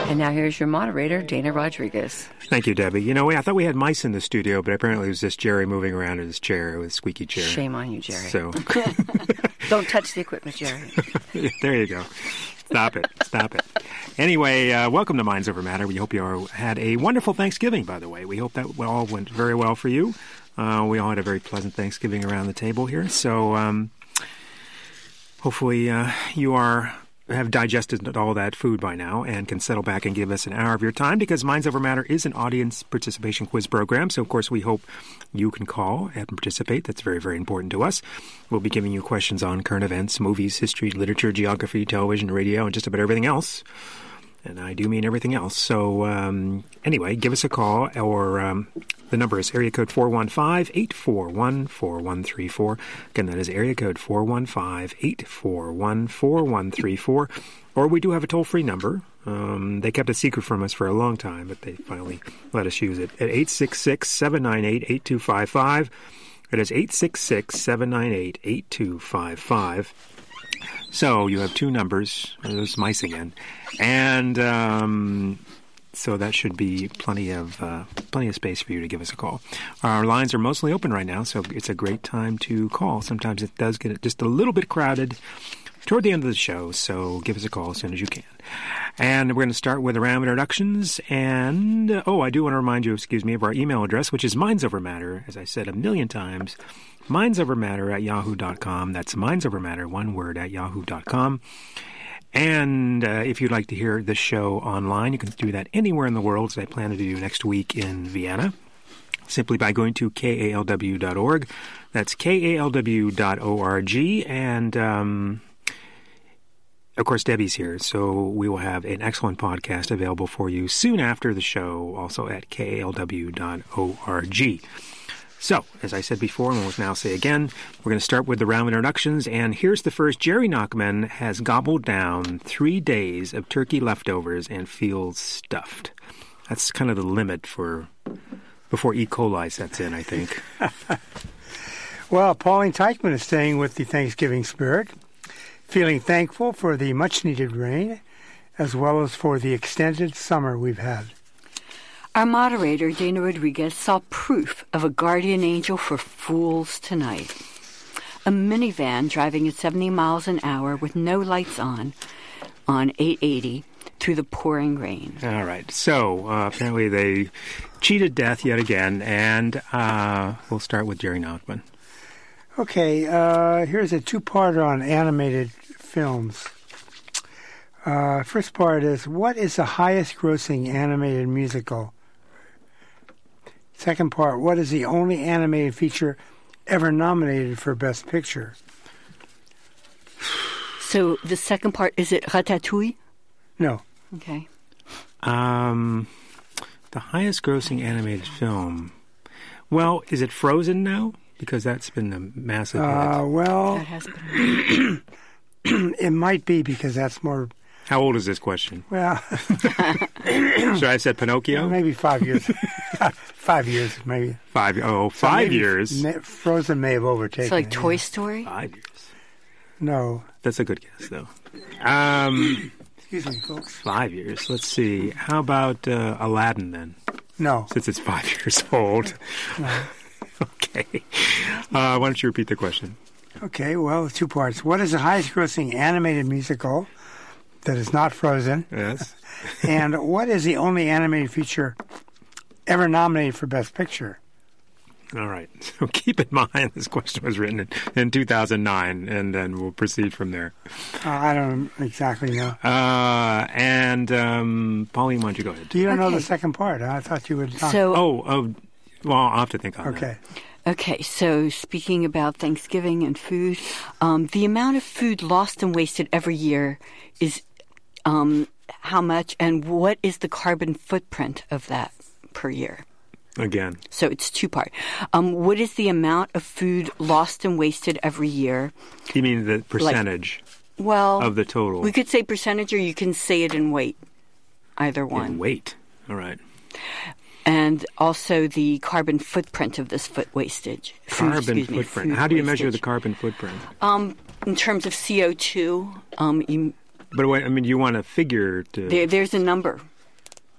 And now here's your moderator, Dana Rodriguez. Thank you, Debbie. You know, I thought we had mice in the studio, but apparently it was just Jerry moving around in his chair with a squeaky chair. Shame on you, Jerry. So Don't touch the equipment, Jerry. There you go. Stop it. Anyway, welcome to Minds Over Matter. We hope you all had a wonderful Thanksgiving, by the way. We hope that all went very well for you. We all had a very pleasant Thanksgiving around the table here. So hopefully you have digested all that food by now and can settle back and give us an hour of your time, because Minds Over Matter is an audience participation quiz program. So, of course, we hope you can call and participate. That's very, very important to us. We'll be giving you questions on current events, movies, history, literature, geography, television, radio, and just about everything else. And I do mean everything else. So, anyway, give us a call, or the number is area code 415-841-4134. Again, that is area code 415-841-4134. Or we do have a toll-free number. They kept it secret from us for a long time, but they finally let us use it at 866-798-8255. It is 866-798-8255. So you have two numbers. There's mice again, and so that should be plenty of space for you to give us a call. Our lines are mostly open right now, so it's a great time to call. Sometimes it does get just a little bit crowded toward the end of the show, so give us a call as soon as you can. And we're going to start with round introductions. And, I do want to remind you, of our email address, which is mindsovermatter, as I said a million times, mindsovermatter@yahoo.com. That's mindsovermatter, one word, @yahoo.com. And if you'd like to hear the show online, you can do that anywhere in the world, as I plan to do next week in Vienna, simply by going to kalw.org. That's kalw.org. And of course, Debbie's here, so we will have an excellent podcast available for you soon after the show, also at kalw.org. So, as I said before, and we'll now say again, we're going to start with the round of introductions, and here's the first. Jerry Nachman has gobbled down 3 days of turkey leftovers and feels stuffed. That's kind of the limit for before E. coli sets in, I think. Well, Pauline Teichman is staying with the Thanksgiving spirit, feeling thankful for the much-needed rain, as well as for the extended summer we've had. Our moderator, Dana Rodriguez, saw proof of a guardian angel for fools tonight. A minivan driving at 70 miles an hour with no lights on 880 through the pouring rain. All right. So, apparently they cheated death yet again, and we'll start with Jerry Nachman. Okay, here's a two-parter on animated films. First part is, what is the highest-grossing animated musical? Second part, what is the only animated feature ever nominated for Best Picture? So the second part, is it Ratatouille? No. Okay. The highest-grossing animated film. Well, is it Frozen now? Because that's been a massive hit. Well, that has been. It might be, because that's more... How old is this question? Well... Should I have said Pinocchio? Maybe 5 years. 5 years, maybe. 5 years. Frozen may have overtaken. It's like Toy Story? 5 years. No. That's a good guess, though. Excuse me, folks. 5 years. Let's see. How about Aladdin, then? No. Since it's 5 years old. No. Okay. Why don't you repeat the question? Okay, well, two parts. What is the highest-grossing animated musical that is not Frozen? Yes. And what is the only animated feature ever nominated for Best Picture? All right. So keep in mind this question was written in 2009, and then we'll proceed from there. I don't exactly know. And Pauline, why don't you go ahead? You don't know the second part. I thought you would. Well, I'll have to think on that. Okay. Okay, so speaking about Thanksgiving and food, the amount of food lost and wasted every year is how much, and what is the carbon footprint of that per year? Again. So it's two-part. What is the amount of food lost and wasted every year? You mean the percentage of the total? We could say percentage, or you can say it in weight. Either one. In weight. All right. And also the carbon footprint of this food wastage. Carbon footprint. How do you measure the carbon footprint? In terms of CO2. But you want a figure to... There's a number.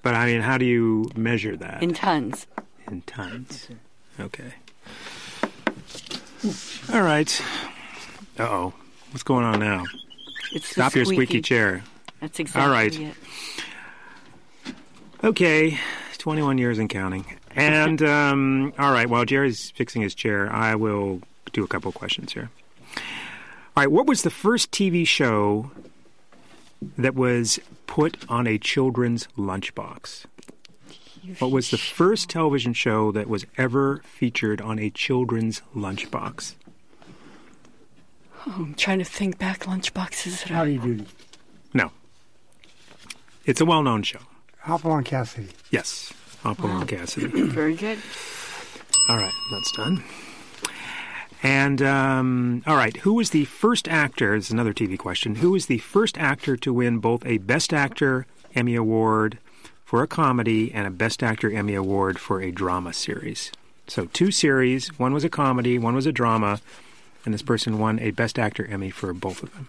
But, I mean, how do you measure that? In tons. In tons. Okay. All right. Uh-oh. What's going on now? It's Stop your squeaky chair. That's exactly All right. it. Okay. 21 years and counting. And, all right, while Jerry's fixing his chair, I will do a couple of questions here. All right, what was the first TV show that was put on a children's lunchbox? What was the first television show that was ever featured on a children's lunchbox? Oh, I'm trying to think back lunchboxes. Howdy Doody. No. It's a well-known show. Hopalong Cassidy. Yes, Hopalong Cassidy. Very good. All right, that's done. And, all right, who was the first actor, this is another TV question, who was the first actor to win both a Best Actor Emmy Award for a comedy and a Best Actor Emmy Award for a drama series? So 2 series, one was a comedy, one was a drama, and this person won a Best Actor Emmy for both of them.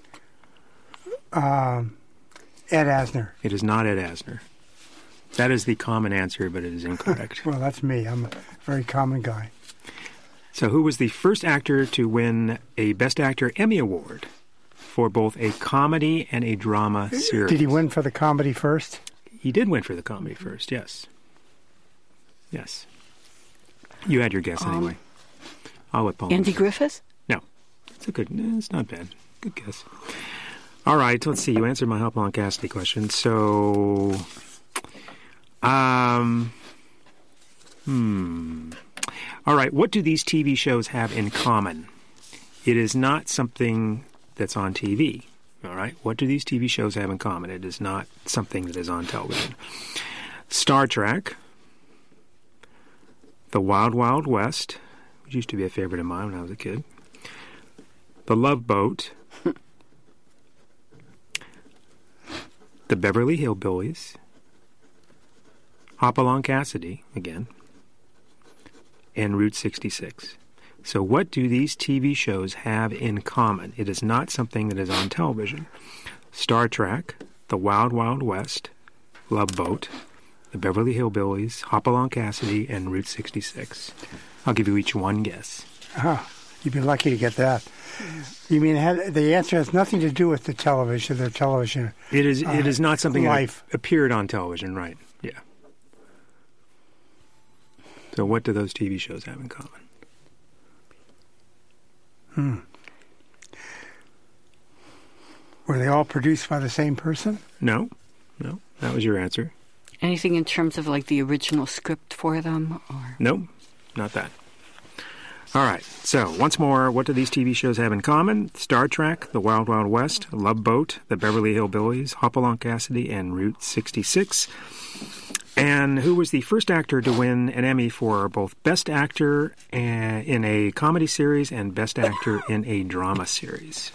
Ed Asner. It is not Ed Asner. That is the common answer, but it is incorrect. Well, that's me. I'm a very common guy. So who was the first actor to win a Best Actor Emmy Award for both a comedy and a drama series? Did he win for the comedy first? He did win for the comedy first, yes. Yes. You had your guess anyway. I'll let Paul. Andy Griffith? No. It's not bad. Good guess. All right, let's see. You answered my Hopalong Cassidy question. So, all right, what do these TV shows have in common? It is not something that's on TV. All right, what do these TV shows have in common? It is not something that is on television. Star Trek, The Wild Wild West, which used to be a favorite of mine when I was a kid, The Love Boat, The Beverly Hillbillies, Hopalong Cassidy, again, and Route 66. So what do these TV shows have in common? It is not something that is on television. Star Trek, The Wild Wild West, Love Boat, The Beverly Hillbillies, Hopalong Cassidy, and Route 66. I'll give you each one guess. You'd be lucky to get that. You mean the answer has nothing to do with the television, It is not something life. that appeared on television, right? Yeah. So what do those TV shows have in common? Were they all produced by the same person? No. That was your answer. Anything in terms of like the original script for them? Or No, not that. All right. So once more, what do these TV shows have in common? Star Trek, The Wild Wild West, Love Boat, The Beverly Hillbillies, Hopalong Cassidy, and Route 66. And who was the first actor to win an Emmy for both Best Actor in a comedy series and Best Actor in a drama series?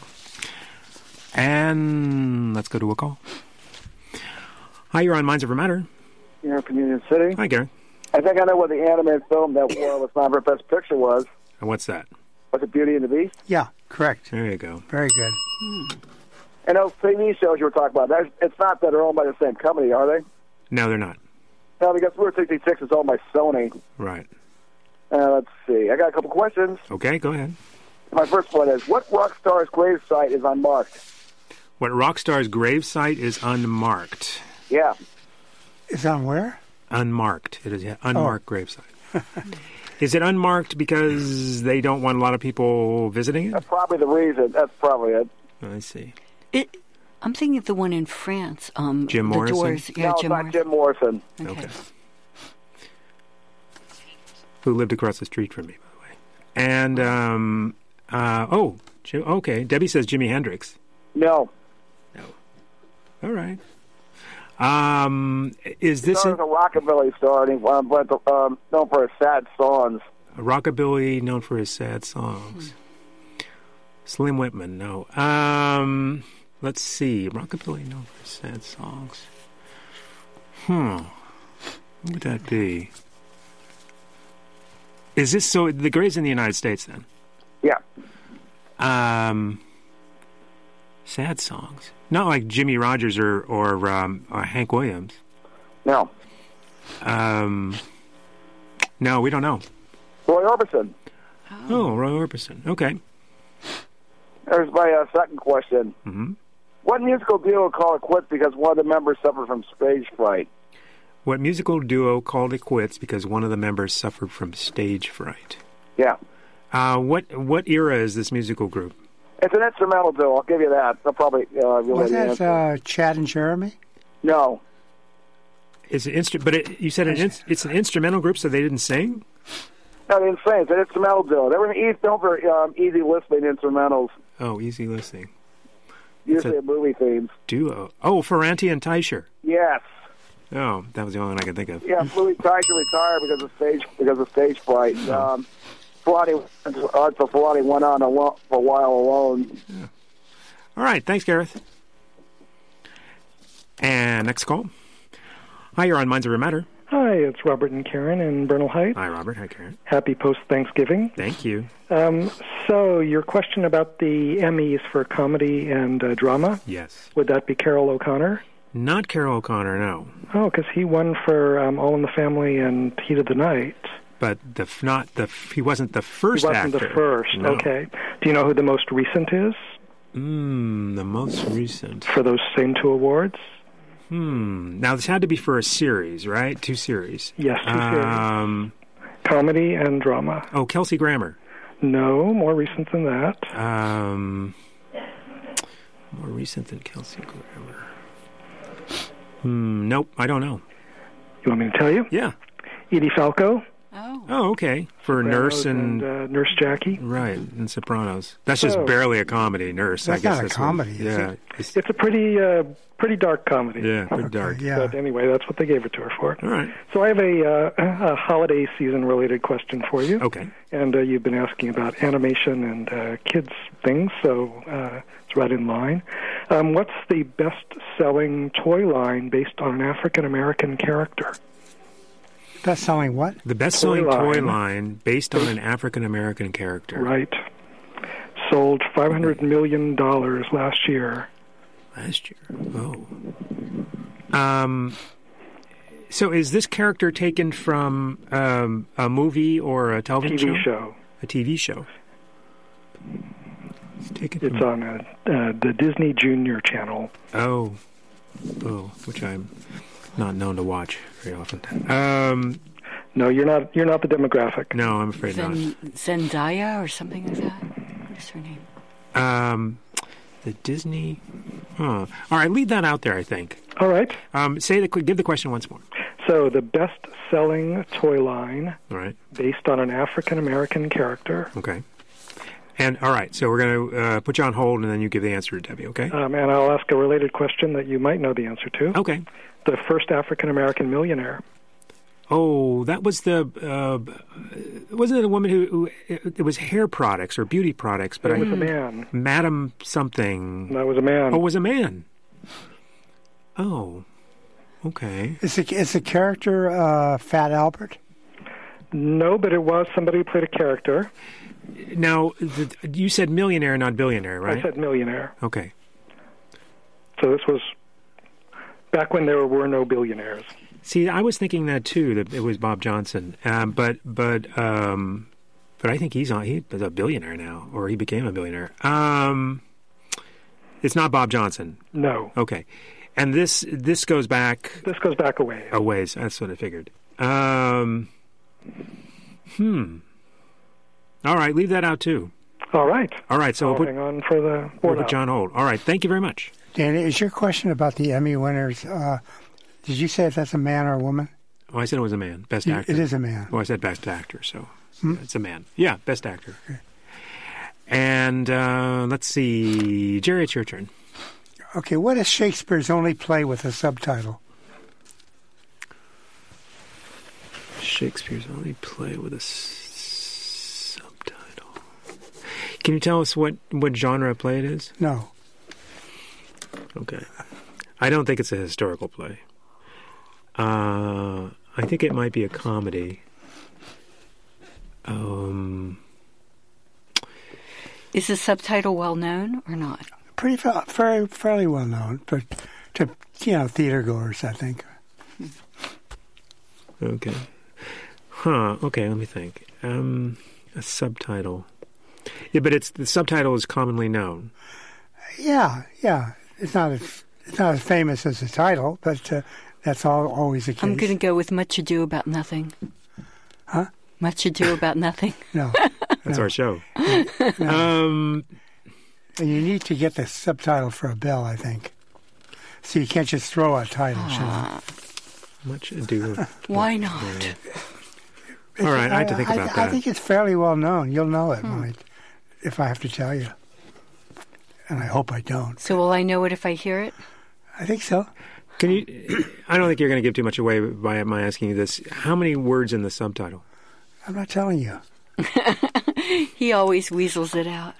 And let's go to a call. Hi, you're on Minds Over Matter. Here from Union City. Hi, Gary. I think I know what the animated film that was nominated for Best Picture was. And what's that? Was it Beauty and the Beast? Yeah, correct. There you go. Very good. And those TV shows you were talking about, it's not that they're owned by the same company, are they? No, they're not. No, because Route 66 is owned by Sony. Right. Let's see. I got a couple questions. Okay, go ahead. My first one is, what rock star's gravesite is unmarked? What rock star's gravesite is unmarked? Yeah. It's on where? Unmarked. It is an unmarked gravesite. Is it unmarked because they don't want a lot of people visiting it? That's probably the reason. That's probably it. I see. I'm thinking of the one in France. Jim Morrison? The Doors. Yeah, No, it's Jim not Morrison. Jim Morrison. Okay. Who lived across the street from me, by the way. And, okay. Debbie says Jimi Hendrix. No. All right. Is this He was a rockabilly star, and he went known for his sad songs. a rockabilly known for his sad songs? Slim Whitman, no. Let's see. Rockabilly known for his sad songs. What would that be? Is this so? The grave's in the United States, then? Yeah. Sad songs. Not like Jimmy Rogers or Hank Williams. No. No, we don't know. Roy Orbison. Oh, Roy Orbison. Okay. There's my second question. Mm-hmm. What musical duo called it quits because one of the members suffered from stage fright? What musical duo called it quits because one of the members suffered from stage fright? Yeah. What era is this musical group? It's an instrumental duo. I'll give you that. They'll probably Was relate that Chad and Jeremy? No. It's you said it's an instrumental group, so they didn't sing? No, they didn't say. It's an instrumental duo. They were known for easy listening instrumentals. Oh, easy listening. Usually a movie themes. Duo. Oh, Ferranti and Teicher. Yes. Oh, that was the only one I could think of. Yeah, Louis Teicher retired because of stage fright. Ferranti went on for a while alone. Yeah. All right, thanks, Gareth. And next call. Hi, you're on Minds Over Matter. Hi, it's Robert and Karen in Bernal Heights. Hi, Robert. Hi, Karen. Happy post-Thanksgiving. Thank you. So your question about the Emmys for comedy and drama? Yes. Would that be Carol O'Connor? Not Carol O'Connor, no. Oh, because he won for All in the Family and Heat of the Night. But he wasn't the first actor. He wasn't the first, no. Okay. Do you know who the most recent is? The most recent. For those same two awards? Now, this had to be for a series, right? 2 series. Yes, 2 series. Comedy and drama. Oh, Kelsey Grammer. No, more recent than that. More recent than Kelsey Grammer. Nope, I don't know. You want me to tell you? Yeah. Edie Falco. Oh, okay. For Sopranos Nurse and Nurse Jackie. Right, and Sopranos. That's just barely a comedy, Nurse. That's I guess not a comedy, is it? It's a pretty dark comedy. Yeah, pretty dark. Yeah. But anyway, that's what they gave it to her for. All right. So I have a holiday season-related question for you. Okay. And you've been asking about animation and kids' things, so it's right in line. What's the best-selling toy line based on an African-American character? Best-selling what? The best-selling toy line based on an African-American character. Right. Sold $500 million last year. Last year. Oh. So is this character taken from a movie or a television show? A TV show. It's on the Disney Junior channel. Oh, which I'm not known to watch very often. No, you're not the demographic. No, I'm afraid not. Zendaya or something like that. What is her name? The Disney. All right, leave that out there, I think. All right. Give the question once more. So the best-selling toy line, all right, based on an African-American character. Okay. And all right, so we're going to put you on hold, and then you give the answer to Debbie. Okay. And I'll ask a related question that you might know the answer to. Okay. The first African-American millionaire. Oh, that was wasn't it a woman who it was hair products or beauty products? But it was a man. Madam something. That was a man. Oh, it was a man. Oh, okay. Is the character Fat Albert? No, but it was somebody who played a character. Now, you said millionaire, not billionaire, right? I said millionaire. Okay. So this was back when there were no billionaires. See, I was thinking that too. That it was Bob Johnson, but I think he is a billionaire now, or he became a billionaire. It's not Bob Johnson. No. Okay, and this goes back. This goes back a ways. A ways. That's what I figured. All right, leave that out too. All right. All right. So hang on for the board. We'll put John hold. All right. Thank you very much. Danny, is your question about the Emmy winners? Did you say if that's a man or a woman? Oh, I said it was a man. Best actor. It is a man. Well, I said best actor, so it's a man. Yeah, best actor. Okay. And let's see. Jerry, it's your turn. Okay, what is Shakespeare's only play with a subtitle? Shakespeare's only play with a subtitle. Can you tell us what genre of play it is? No. Okay. I don't think it's a historical play. I think it might be a comedy. Is the subtitle well known or not? Fairly well known, but to theater goers, I think. Okay. Huh. Okay, let me think. A subtitle. Yeah, but the subtitle is commonly known. Yeah. It's not as famous as the title, but that's always the case. I'm going to go with Much Ado About Nothing. Huh? Much Ado About Nothing. No. That's our show. And you need to get the subtitle for a bill, I think. So you can't just throw a title. Much ado. Why not? All right, I have to think about that. I think it's fairly well known. You'll know it if I have to tell you. And I hope I don't. So will I know it if I hear it? I think so. Can you? I don't think you're going to give too much away by my asking you this. How many words in the subtitle? I'm not telling you. He always weasels it out.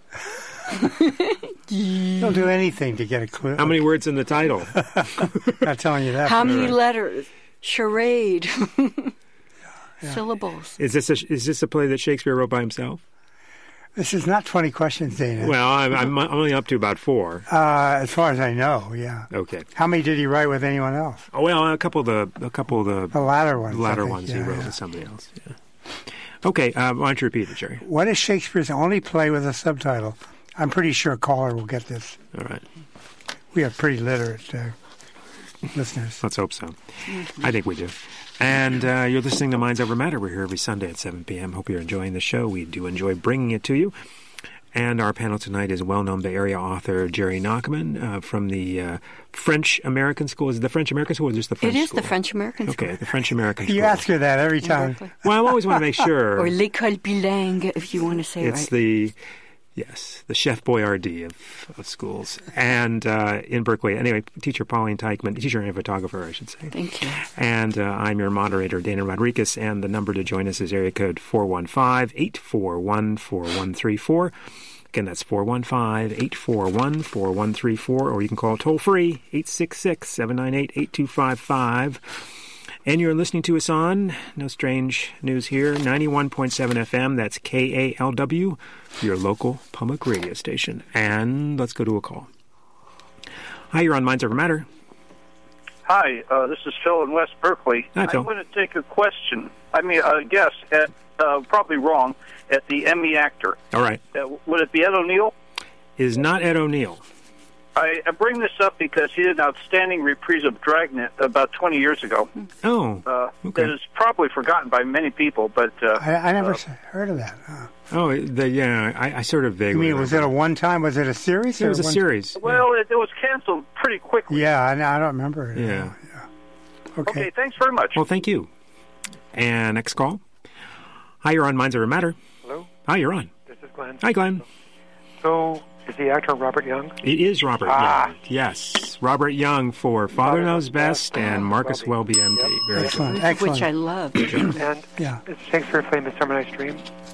Don't do anything to get a clue. How many words in the title? Not telling you that. How many letters? Charade. Syllables. Is this a play that Shakespeare wrote by himself? This is not 20 questions, Dana. Well, I'm only up to about 4. As far as I know, yeah. Okay. How many did he write with anyone else? Oh, well, a couple of the The latter ones. latter I think. ones he wrote with somebody else. Yeah. Okay, why don't you repeat it, Jerry? What is Shakespeare's only play with a subtitle? I'm pretty sure a caller will get this. All right. We have pretty literate listeners. Let's hope so. I think we do. And you're listening to Minds Over Matter. We're here every Sunday at 7 p.m. Hope you're enjoying the show. We do enjoy bringing it to you. And our panel tonight is well-known Bay Area author Jerry Nachman from the French-American School. Is it the French-American School or just the French School? It is the French-American School. Okay, the French-American School. You ask her that every time. Well, I always want to make sure. Or l'école bilingue, if you want to say it's right. the Chef Boyardee of schools. And in Berkeley, anyway, teacher Pauline Teichman, teacher and photographer, I should say. Thank you. And I'm your moderator, Dana Rodriguez, and the number to join us is area code 415-841-4134. Again, that's 415-841-4134, or you can call toll-free, 866-798-8255. And you're listening to us on, no strange news here, 91.7 FM, that's KALW, your local public radio station. And let's go to a call. Hi, you're on Minds Over Matter. Hi, this is Phil in West Berkeley. Hi, Phil. I want to take a question. Guess, probably wrong, at the Emmy actor. All right. Would it be Ed O'Neill? It is not Ed O'Neill. I bring this up because he did an outstanding reprise of Dragnet about 20 years ago. Oh, okay. That is probably forgotten by many people, but... I never heard of that. I sort of vaguely You mean, was it a one-time, was it a series? It was a series. Well, it was canceled pretty quickly. Yeah, I don't remember it. Yeah. Okay, thanks very much. Well, thank you. And next call. Hi, you're on Minds Over Matter. Hello? Hi, you're on. This is Glenn. Hi, Glenn. So, is the actor Robert Young? It is Robert Young. Yes. Robert Young for Father Knows Best and Marcus Welby, MD. Yep. Very Excellent, good. excellent. Which I love. And Yeah. is Shakespeare play Midsummer Night's Dream?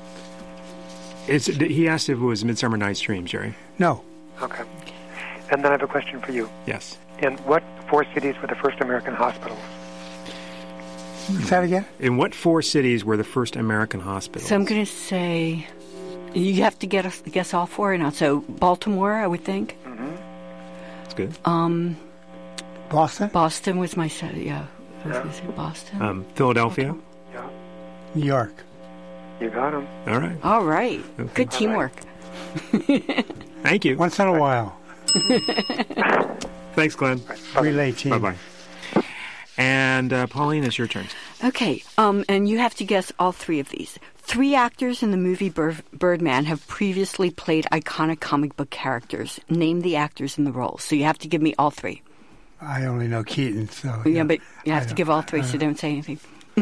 He asked if it was Midsummer Night's Dream, Jerry. No. Okay. And then I have a question for you. Yes. In what 4 cities were the first American hospitals? Say that again? In what 4 cities were the first American hospitals? So I'm going to say, you have to guess all 4 or not. So Baltimore, I would think. That's good. Boston? Boston was my set. Yeah, I was going to say Boston. Philadelphia? Yeah. New York. You got them. All right. All right. Okay. Good teamwork. Thank you. Once in a while. Thanks, Glenn. Relay team. Bye-bye. And Pauline, it's your turn. Okay, and you have to guess all 3 of these. 3 actors in the movie Birdman have previously played iconic comic book characters. Name the actors in the roles. So you have to give me all 3. I only know Keaton, so... Yeah, but you have to give all 3, so don't say anything.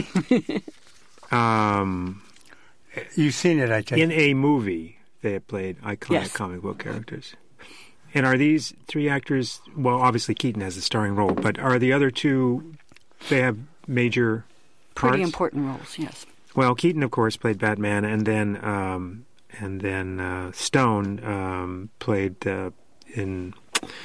You've seen it, I take In a movie, they have played iconic comic book characters. And are these 3 actors... Well, obviously Keaton has a starring role, but are the other 2... They have major parts? Pretty important roles, yes. Well, Keaton, of course, played Batman, and then Stone played in.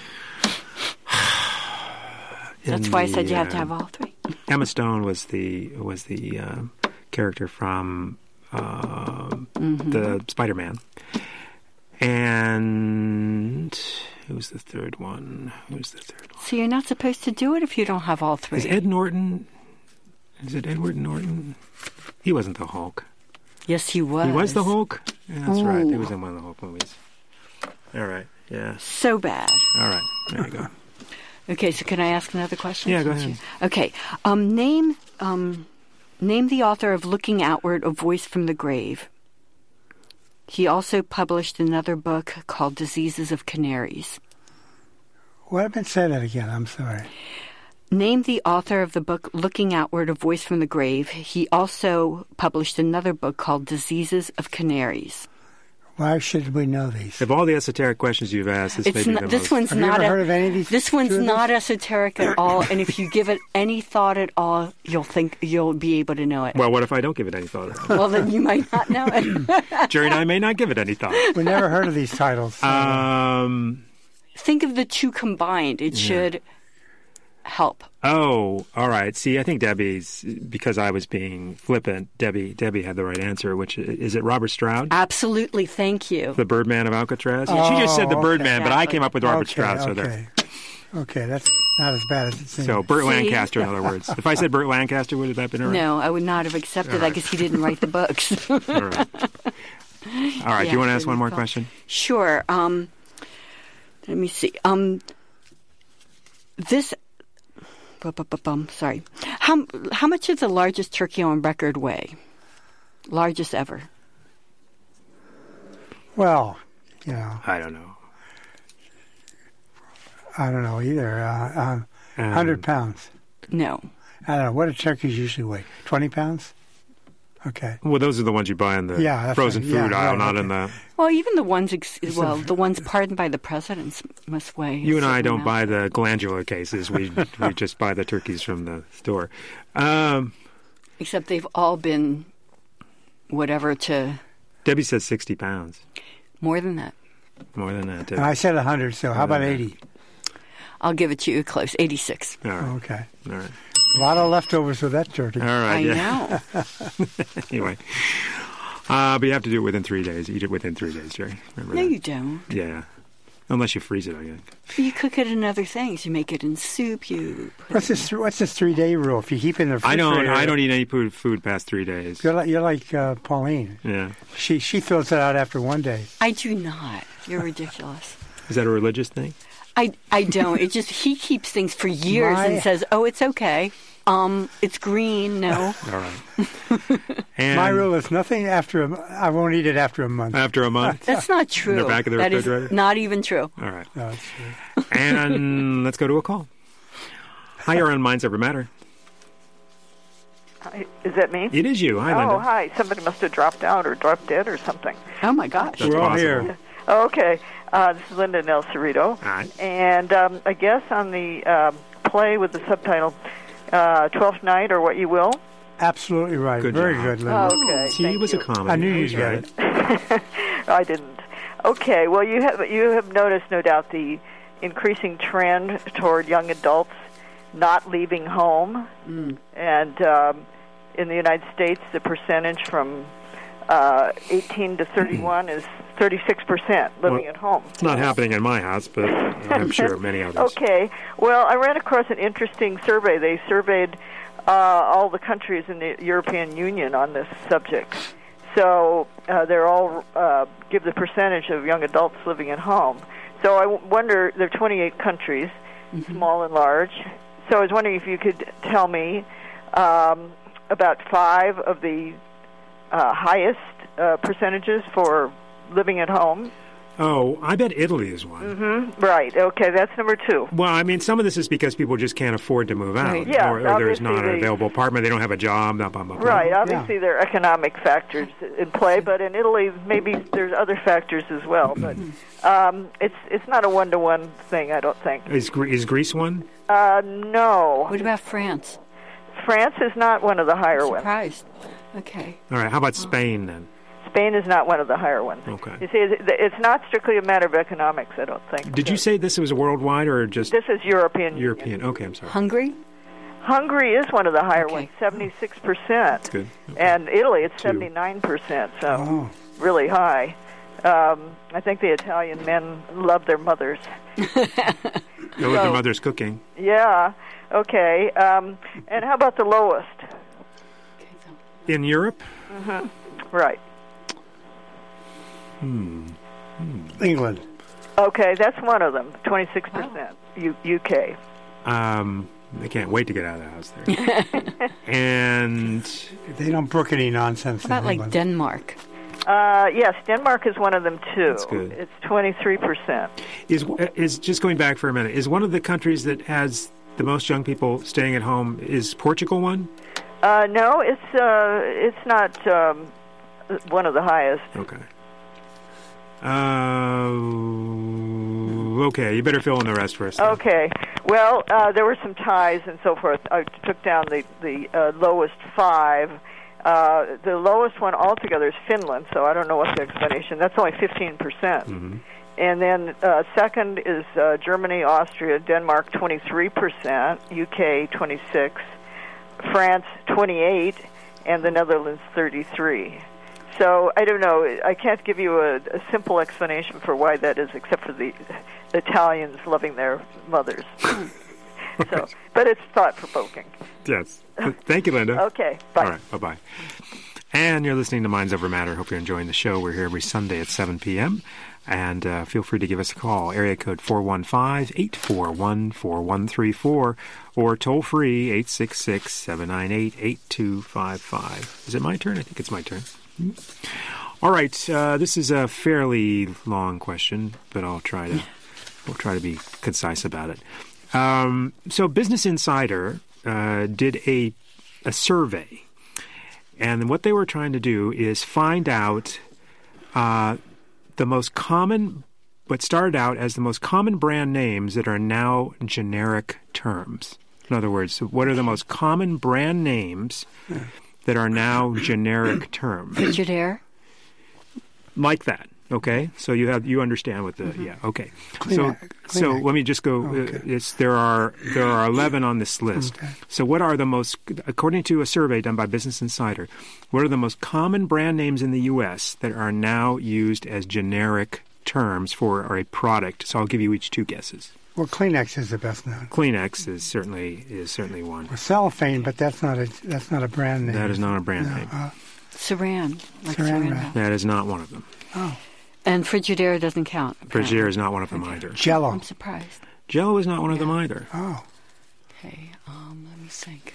That's why I said you have to have all 3. Emma Stone was the character from the Spider-Man, and Who's the third one? So you're not supposed to do it if you don't have all three. Is Ed Norton? Is it Edward Norton? He wasn't the Hulk. Yes, he was. He was the Hulk? Yeah, that's right. He Ooh. was in one of the Hulk movies. All right. Yeah. So bad. All right. There you go. Okay, so can I ask another question? Yeah, go ahead. Okay. Name the author of Looking Outward, A Voice from the Grave. He also published another book called Diseases of Canaries. What happened? Say that again. I'm sorry. Name the author of the book Looking Outward, A Voice from the Grave. He also published another book called Diseases of Canaries. Why should we know these? Of all the esoteric questions you've asked, this may be the most... one's Have you not ever heard of any of these? This one's not esoteric at all, and if you give it any thought at all, you'll be able to know it. Well, what if I don't give it any thought? Well, then you might not know it. Jerry and I may not give it any thought. We never heard of these titles. Think of the two combined. It should help. Oh, all right. See, I think Debbie's, because I was being flippant, Debbie had the right answer, which is it Robert Stroud? Absolutely. Thank you. The Birdman of Alcatraz? Yeah, she just said the okay. Birdman, but I Exactly. came up with Robert Stroud. So there. Okay, that's not as bad as it seems. So Burt See? Lancaster, in other words. If I said Burt Lancaster, would have that been all right? No, I would not have accepted that because he didn't write the books. All right. All right. Do you want to ask one more question? Sure. Let me see. This. Sorry. How much does the largest turkey on record weigh? Largest ever. Well, I don't know. I don't know either. 100 pounds. No. I don't know. What do turkeys usually weigh? 20 pounds? Okay. Well, those are the ones you buy in the that's frozen right. food Yeah, aisle, right, not okay. in the... Well, even the ones, the ones pardoned by the presidents must weigh. You and I a certain don't amount. buy the glandular cases. We just buy the turkeys from the store. Except they've all been whatever to Debbie says 60 pounds. more than that. More than that, Debbie. And I said 100, so how about 80? I'll give it to you close. 86. All right. Okay. All right. A lot of leftovers with that turkey. All right. I yeah. know. Anyway. But you have to do it within 3 days. Eat it within 3 days, Jerry. Remember No, that? you don't. Yeah. Unless you freeze it, I think. You cook it in other things. You make it in soup. You. What's this 3-day rule? If you keep it in the refrigerator, I don't eat any food past 3 days. You're like Pauline. Yeah. She throws it out after 1 day. I do not. You're ridiculous. Is that a religious thing? I don't. It just he keeps things for years and says, "Oh, it's okay. It's green." No. All right. And My rule is nothing I won't eat it after a month. after a month. That's not true. In the back of the That refrigerator? is not even true. All right. No, it's true. And let's go to a call. Hi, you're on Minds Over Matter. Hi, is that me? It is you. Hi, Linda. Oh, hi. Somebody must have dropped out or dropped dead or something. Oh my gosh. That's We're all possible. here. Okay. This is Linda Nel Cerrito. Hi. And I guess on the play with the subtitle, Twelfth Night or What You Will. Absolutely right. Good Very job. good, Linda. Okay. See, thank it was you. a comedy. I knew you'd That's get right. it. I didn't. Okay. Well, you have noticed, no doubt, the increasing trend toward young adults not leaving home. And in the United States, the percentage from 18 to 31 is 36% living at home. It's not happening in my house, but I'm sure many others. Okay. Well, I ran across an interesting survey. They surveyed all the countries in the European Union on this subject. So they're all give the percentage of young adults living at home. So I wonder, there are 28 countries, small and large. So I was wondering if you could tell me about 5 of the highest percentages for living at home. Oh, I bet Italy is one. Right. Okay, that's number 2. Well, I mean, some of this is because people just can't afford to move out. Right. Yeah, or there's not an obviously available apartment. They don't have a job. Blah, blah, blah, blah. Right. Obviously, there are economic factors in play, but in Italy, maybe there's other factors as well. But it's not a one-to-one thing, I don't think. Is Greece one? No. What about France? France is not one of the higher ones. Surprised. Okay. All right. How about Spain then? Spain is not one of the higher ones. Okay. You see, it's not strictly a matter of economics, I don't think. Did you say this was worldwide or just This is European. European? Okay, I'm sorry. Hungary? Hungary is one of the higher Okay. ones, 76%. Good. Okay. And Italy, it's 2. 79%, so Oh. really high. I think the Italian men love their mothers. Know what their mother's cooking. Yeah. Okay. And how about the lowest? In Europe? Right. England. Okay, that's one of them. 26%. UK. They can't wait to get out of the house there. And They don't brook any nonsense. How about in like England. Denmark? Yes, Denmark is one of them too. That's good. It's 23%. is just going back for a minute, is one of the countries that has the most young people staying at home, is Portugal one? No, it's not one of the highest. Okay. Okay, you better fill in the rest for us. then. Okay. Well, there were some ties and so forth. I took down the lowest 5. The lowest one altogether is Finland, so I don't know what's the explanation. That's only 15%. And then second is Germany, Austria, Denmark, 23%, UK, 26%, France, 28%, and the Netherlands, 33%. So I don't know. I can't give you a simple explanation for why that is, except for the Italians loving their mothers. So, but it's thought-provoking. Yes. Thank you, Linda. Okay, bye. All right, bye-bye. And you're listening to Minds Over Matter. Hope you're enjoying the show. We're here every Sunday at 7 p.m., and feel free to give us a call. Area code 415-841-4134, or toll-free 866-798-8255. Is it my turn? I think it's my turn. All right, this is a fairly long question, but we'll try to be concise about it. So Business Insider did a survey, and what they were trying to do is find out the most common, what started out as the most common brand names that are now generic terms. In other words, what are the most common brand names that are now generic terms? Frigidaire? Like that. Okay, so you understand what the okay. So let me just go. There are 11 on this list. Okay. So what are the most, according to a survey done by Business Insider, what are the most common brand names in the U.S. that are now used as generic terms for a product? So I'll give you each 2 guesses. Well, Kleenex is the best known. Kleenex is certainly one. Or cellophane, but that's not a brand name. That is not a brand name. Saran. Like Saran wrap. That is not one of them. Oh, And Frigidaire doesn't count. apparently. Frigidaire is not one of them either. Jell-O. I'm surprised. Jell-O is not one of them either. Oh. Okay, let me think.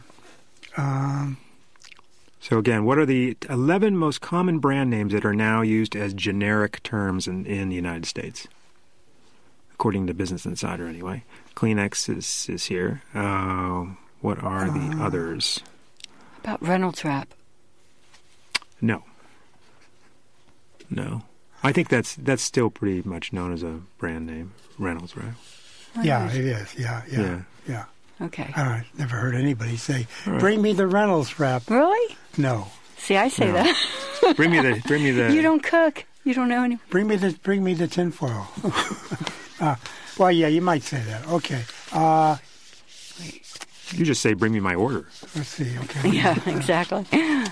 So again, what are the 11 most common brand names that are now used as generic terms in the United States? According to Business Insider, anyway. Kleenex is here. What are the others? About Reynolds Wrap. No. I think that's still pretty much known as a brand name, Reynolds Wrap. Yeah, it is. Yeah. Okay. I never heard anybody say, "Bring me the Reynolds wrap." Really? No. See, I say No. that. Bring me the. You don't cook. You don't know any. Bring me the tinfoil. Well, yeah, you might say that. Okay. You just say, "Bring me my order." Let's see. Okay. Yeah, exactly.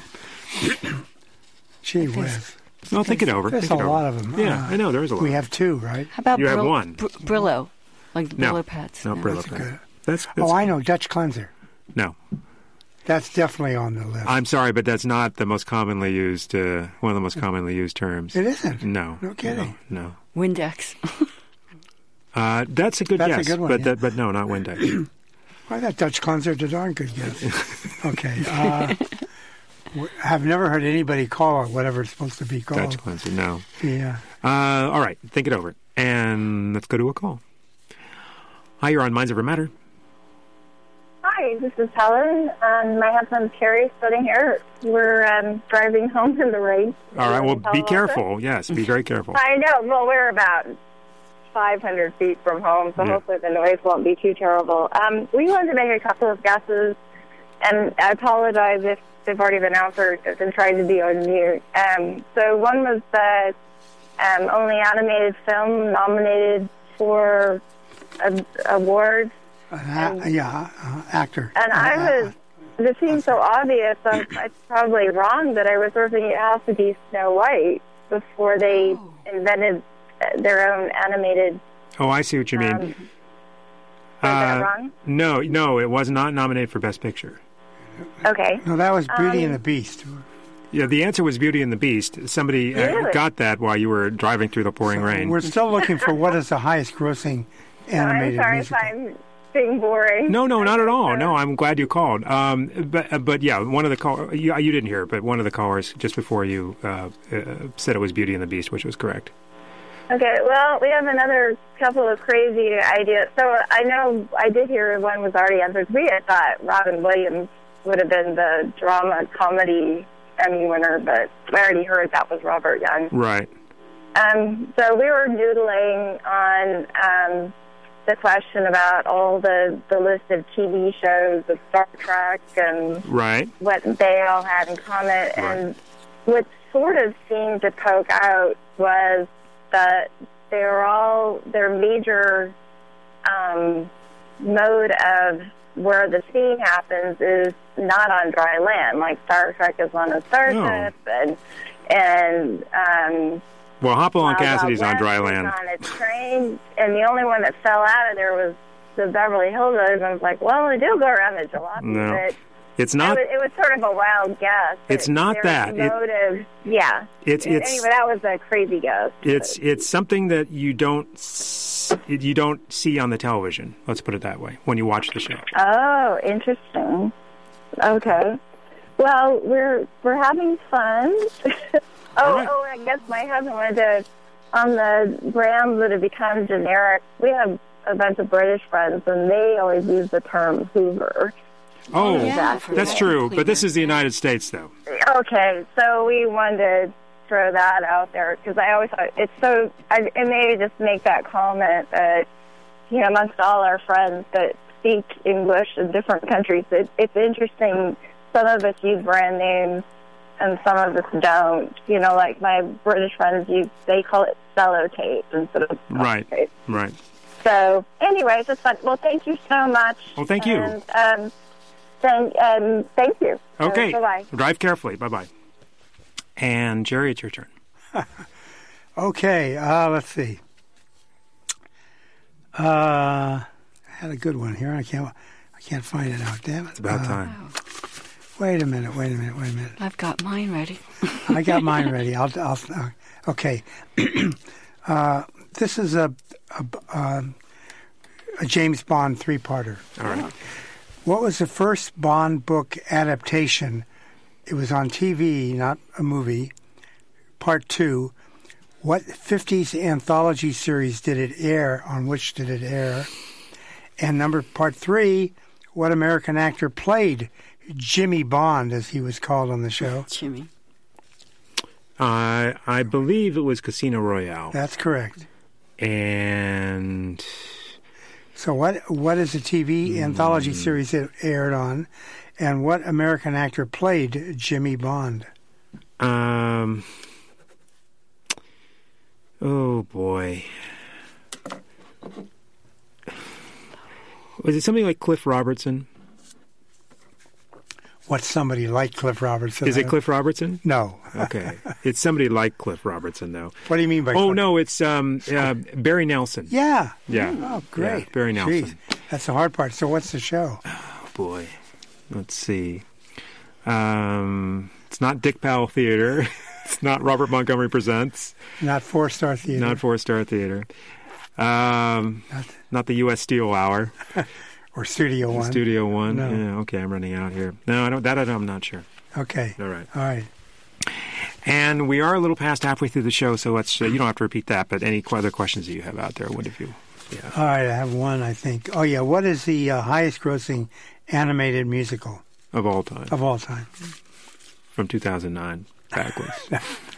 Gee whiz. Well, think it over. There's Think a it over. lot of them. Yeah, I know. There is a lot. We have 2, right? How about You have one. Brillo? Like the No. Brillo pads? No, Brillo. That's good. That's Oh, I know. Dutch cleanser. No. That's definitely on the list. I'm sorry, but that's not the most commonly used, one of the most commonly used terms. It isn't. No. No kidding. No. Windex. That's a good That's a guess, good one, but no, not Windex. Well, that Dutch cleanser is a darn good guess. Okay. I've never heard anybody call it whatever it's supposed to be called. Dutch cleanser, no. Yeah. All right, think it over. And let's go to a call. Hi, you're on Minds Over Matter. Hi, this is Helen. My husband's Carrie sitting here. We're driving home in the rain. All right, well, In Palo be Alto. careful. Yes, be very careful. I know. Well, we're about 500 feet from home, so Yeah. hopefully the noise won't be too terrible. We wanted to make a couple of guesses, and I apologize if they've already been answered. I've been trying to be on mute. So one was the only animated film nominated for an award. Actor. And it seemed so obvious, it's probably wrong, that I was thinking it has to be Snow White. before they invented their own animated. Oh, I see what you mean. Was that wrong? No, it was not nominated for Best Picture. Okay. No, that was Beauty and the Beast. Yeah, the answer was Beauty and the Beast. Somebody Really? got that while you were driving through the pouring rain. We're still looking for what is the highest grossing animated I'm sorry musical. if I'm being boring. No, not at all. No, I'm glad you called. But yeah, one of the callers, you didn't hear it, but one of the callers just before you said it was Beauty and the Beast, which was correct. Okay, well, we have another couple of crazy ideas. So I know I did hear one was already answered. We had thought Robin Williams would have been the drama comedy Emmy winner, but I already heard that was Robert Young. Right. So we were noodling on the question about all the list of TV shows of Star Trek and Right. what they all had in common. And what sort of seemed to poke out was that they were all, their major mode of where the scene happens is not on dry land. Like Star Trek is on a starship, and well, Hopalong Wild Cassidy's Wild on dry West is land. on a train, and the only one that fell out of there was the Beverly Hillbillies. I was like, well, they do go around the jalopy, No. but It's not. it was sort of a wild guess. It's not that. Motive, yeah. It's anyway, that was a crazy guess. It's something that you don't see on the television. Let's put it that way. When you watch the show. Oh, interesting. Okay. Well, we're having fun. I guess my husband wanted to, on the grams that have become generic, we have a bunch of British friends, and they always use the term Hoover. Oh, Yeah, that's true. But this is the United States, though. Okay, so we wanted to throw that out there, because I always thought it's so, and maybe just make that comment that, you know, amongst all our friends that speak English in different countries, it's interesting. Some of us use brand names, and some of us don't. You know, like my British friends, they call it sellotape instead of Right. tape. Right. So, anyways, it's fun. Well, thank you so much. Well, thank you. And, thank you. Okay. Bye-bye. Drive carefully. Bye-bye. And Jerry, it's your turn. Okay, let's see. I had a good one here. I can't find it out. Damn it! It's about time. Wait a minute. I've got mine ready. I got mine ready. Okay. This is a James Bond three-parter. All right. What was the first Bond book adaptation? It was on TV, not a movie. Part 2. What 50s anthology series did it air? On which did it air? And part 3. What American actor played Jimmy Bond, as he was called on the show? Jimmy. I believe it was Casino Royale. That's correct. And so what is the TV anthology series it aired on, and what American actor played Jimmy Bond? Oh boy. Was it something like Cliff Robertson? What's somebody like Cliff Robertson? Is it Cliff Robertson? No. Okay. It's somebody like Cliff Robertson, though. What do you mean by Oh, Cliff? no, it's Barry Nelson. Yeah. Yeah. Oh, great. Yeah, Barry Nelson. Jeez. That's the hard part. So what's the show? Oh, boy. Let's see. It's not Dick Powell Theater. It's not Robert Montgomery Presents. Not 4-Star Theater. Not 4-Star Theater. Not the U.S. Steel Hour. Or Studio One. Studio One. No. Yeah, okay, I'm running out here. No, I don't. That I'm not sure. Okay. All right. All right. And we are a little past halfway through the show, so let's. You don't have to repeat that. But any other questions that you have out there? What have you? Yeah. All right. I have one. I think. Oh yeah. What is the highest-grossing animated musical Of all time. of all time? From 2009 backwards.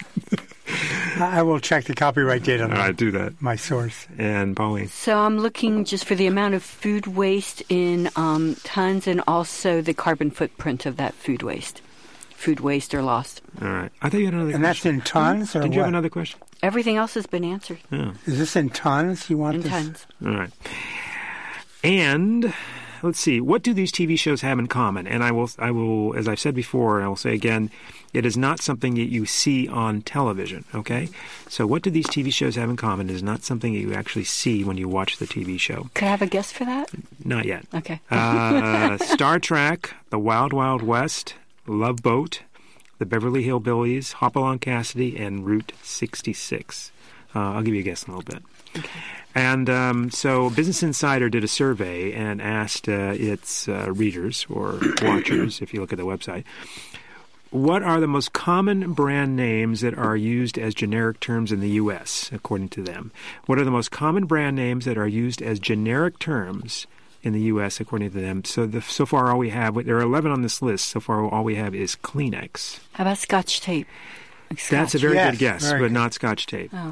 I will check the copyright date on All right, do that. my source. And Pauline. So I'm looking just for the amount of food waste in tons, and also the carbon footprint of that food waste or lost. All right. I thought you had another And that's question. in tons, or Did you have what? another question? Everything else has been answered Yeah. Is this in tons? You want in this? tons. All right. And let's see. What do these TV shows have in common? And I will, as I've said before, and I will say again, it is not something that you see on television, okay? So what do these TV shows have in common? It is not something that you actually see when you watch the TV show. Could I have a guess for that? Not yet. Okay. Star Trek, The Wild Wild West, Love Boat, The Beverly Hillbillies, Hopalong Cassidy, and Route 66. I'll give you a guess in a little bit. Okay. And so Business Insider did a survey and asked its readers or watchers, if you look at the website, what are the most common brand names that are used as generic terms in the U.S., according to them? What are the most common brand names that are used as generic terms in the U.S., according to them? So far all we have, there are 11 on this list. So far all we have is Kleenex. How about Scotch tape? Like Scotch. That's a very good guess, very but good. not Scotch tape. Oh.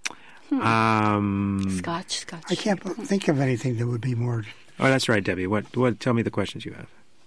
Scotch. I can't think of anything that would be more. Oh, that's right, Debbie. What? Tell me the questions you have.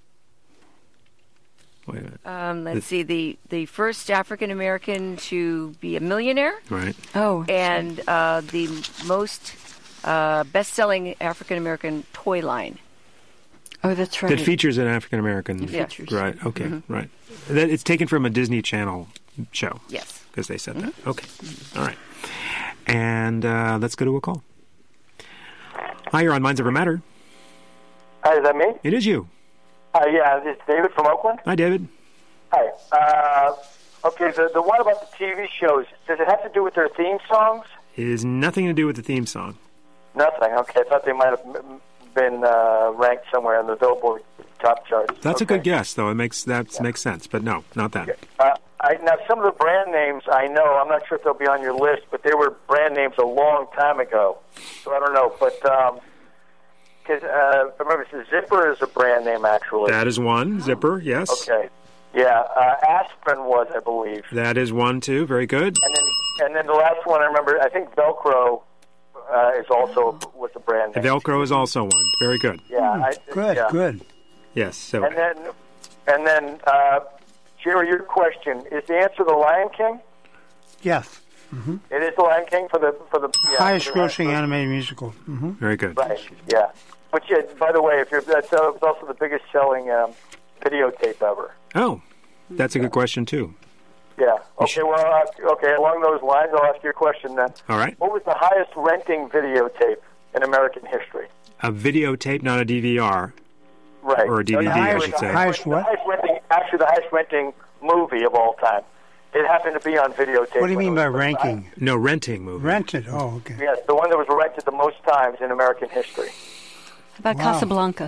Wait a minute. Let's see. The first African American to be a millionaire. Right. Oh. And the most best-selling African American toy line. Oh, that's right. That features an African American. Yeah. Right. Okay. Right. That it's taken from a Disney Channel show. Yes. Because they said that. Okay. All right. And let's go to a call. Hi, you're on Minds Over Matter. Hi, is that me? It is you. Yeah, it's David from Oakland. Hi, David. Hi. Okay, the one about the TV shows, does it have to do with their theme songs? It has nothing to do with the theme song. Nothing. Okay, I thought they might have been ranked somewhere in the Billboard top charts. That's a good guess, though. It makes sense, but no, not that. Okay. Now, some of the brand names I know, I'm not sure if they'll be on your list, but they were brand names a long time ago. So I don't know. But because remember, Zipper is a brand name, actually. That is one. Zipper, yes. Okay. Yeah. Aspen was, I believe. That is one, too. Very good. And then the last one I remember, I think Velcro is also was a brand name. Velcro is also one. Very good. Yeah. Good. Yes. So. And then. Jerry, your question, is the answer The Lion King? Yes. Mm-hmm. It is The Lion King for the highest grossing animated musical. Mm-hmm. Very good. Right. Yeah. Which, by the way, that's also the biggest selling videotape ever. Oh, that's a good question too. Yeah. Okay. Well, along those lines, I'll ask you a question then. All right. What was the highest renting videotape in American history? A videotape, not a DVR. Right. Or a DVD, I should say. The highest renting movie of all time. It happened to be on videotape. What do you mean by ranking? No, renting movie. Rented. Oh, okay. Yes, the one that was rented the most times in American history. How about Casablanca?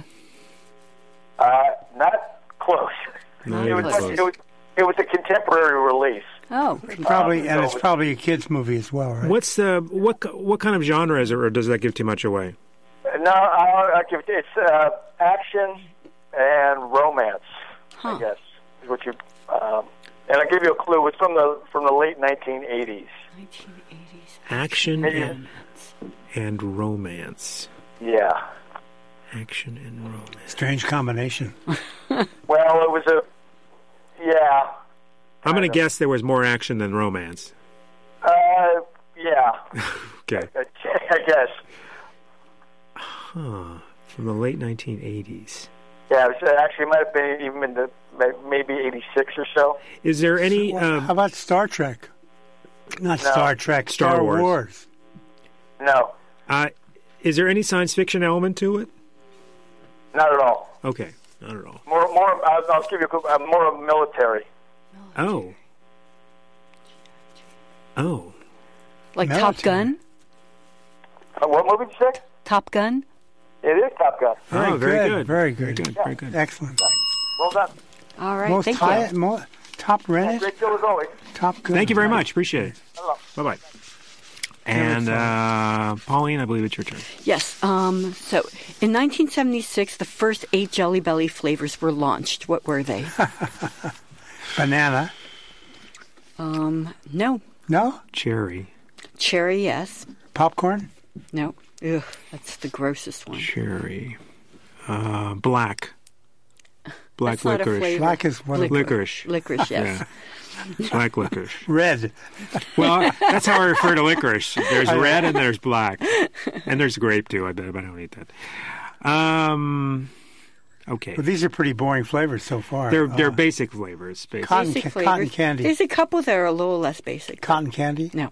Not close. Not it was a contemporary release. Oh, probably, and it's probably a kids' movie as well, right? What's the what kind of genre is it, or does that give too much away? No, I'll give it. It's action and romance. I guess is what you. And I'll give you a clue. It's from the late 1980s. 1980s. Action and romance. Yeah. Action and romance. Strange combination. Well, it was a. Yeah. I'm going to guess there was more action than romance. Yeah. Okay. I guess. Huh. From the late 1980s. Yeah, it might have been even in maybe 86 or so. Is there any... how about Star Trek? Not No. Star Trek, Star Wars. No. Is there any science fiction element to it? Not at all. Okay, not at all. More. I'll give you more of military. Oh. Like Military. Top Gun? What movie did you say? Top Gun? It is Top Gun. Very good. Very good. Very good. Excellent. Well done. All right, Most thank high, you. top rented, Great deal as always. top good. Thank you very much. Appreciate it. Hello. Bye-bye. And Pauline, I believe it's your turn. Yes. So in 1976, the first 8 Jelly Belly flavors were launched. What were they? Banana. No. No? Cherry. Cherry, yes. Popcorn? No. Ugh, that's the grossest one. Cherry. Black. Black That's not a licorice. flavor. Black is what? Licorice. Licorice, yes. Yeah. Black licorice. Red. Well, that's how I refer to licorice. There's red and there's black. And there's grape, too, I bet, but I don't eat that. Okay. But these are pretty boring flavors so far. They're basic flavors. Cotton candy. There's a couple that are a little less basic. Cotton candy? No.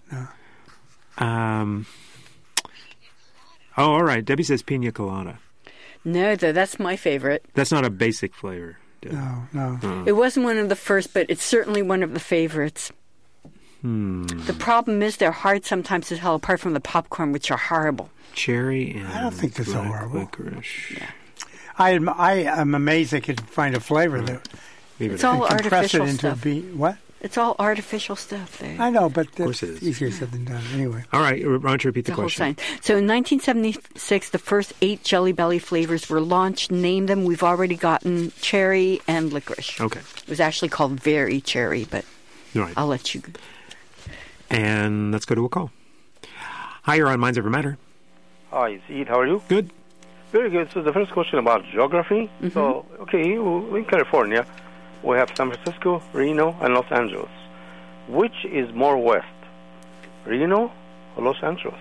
All right. Debbie says pina colada. No, though, that's my favorite. That's not a basic flavor. No. It wasn't one of the first, but it's certainly one of the favorites. The problem is they're hard sometimes to tell apart from the popcorn, which are horrible. Cherry and I don't think they're so horrible. Licorice. Yeah. I am amazed they could find a flavor that it's all compress it artificial into stuff. What? It's all artificial stuff. There. I know, but course it's it is. easier said than done. Anyway. All right, why don't you repeat the whole question? sign. So in 1976, the first 8 Jelly Belly flavors were launched. Name them. We've already gotten cherry and licorice. Okay. It was actually called Very Cherry, but Right. I'll let you. And let's go to a call. Hi, you're on Minds Over Matter. Hi, it's Ed. How are you? Good. Very good. So the first question about geography. So, okay, in California, we have San Francisco, Reno, and Los Angeles. Which is more west, Reno or Los Angeles?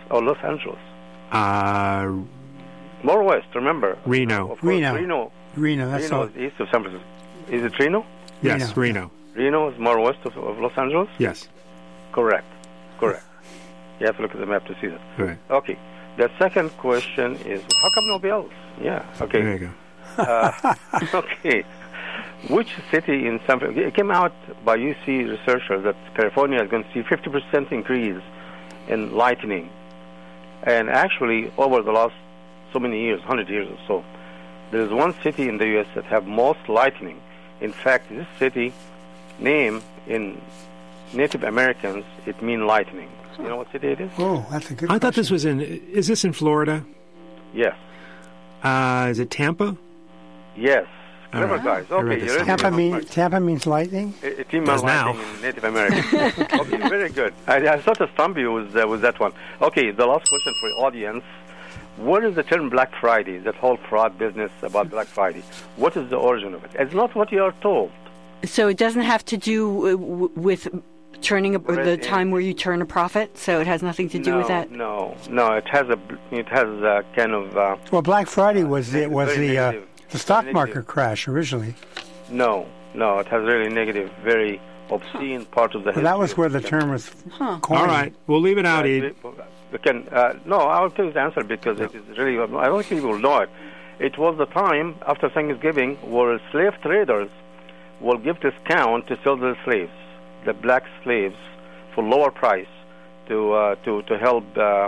More west, remember. Reno. Of course, Reno. That's Reno all. is east of San Francisco. Is it Reno? Yes, Reno. Reno is more west of Los Angeles? Yes. Correct. You have to look at the map to see that. Right. Okay. The second question is, how come nobody else? Yeah. Okay. There you go. Okay. Which city in San Francisco? It came out by UC researchers that California is going to see 50% increase in lightning. And actually, over the last so many years, 100 years or so, there is one city in the U.S. that have most lightning. In fact, this city name in Native Americans, it means lightning. You know what city it is? Oh, that's a good I thought this was is this in Florida? Yes. Is it Tampa? Yes. All Clever right. guys. I read Okay, this Tampa means lightning? It means Does lightning now. in Native American. Okay, very good. I sort of stump you with that one. Okay, the last question for the audience. What is the term Black Friday, that whole fraud business about Black Friday? What is the origin of it? It's not what you are told. So it doesn't have to do with turning the time where you turn a profit. So it has nothing to do with that. No. It has a kind of. Well, Black Friday was very negative. the stock Very market negative. crash originally. No. It has really negative, very obscene part of the. Well, that was where the term was coined. All right, we'll leave it out, Ed. No, I'll tell you the answer because it is really. I don't think people know it. It was the time after Thanksgiving where slave traders will give discount to sell their slaves, the black slaves, for lower price to help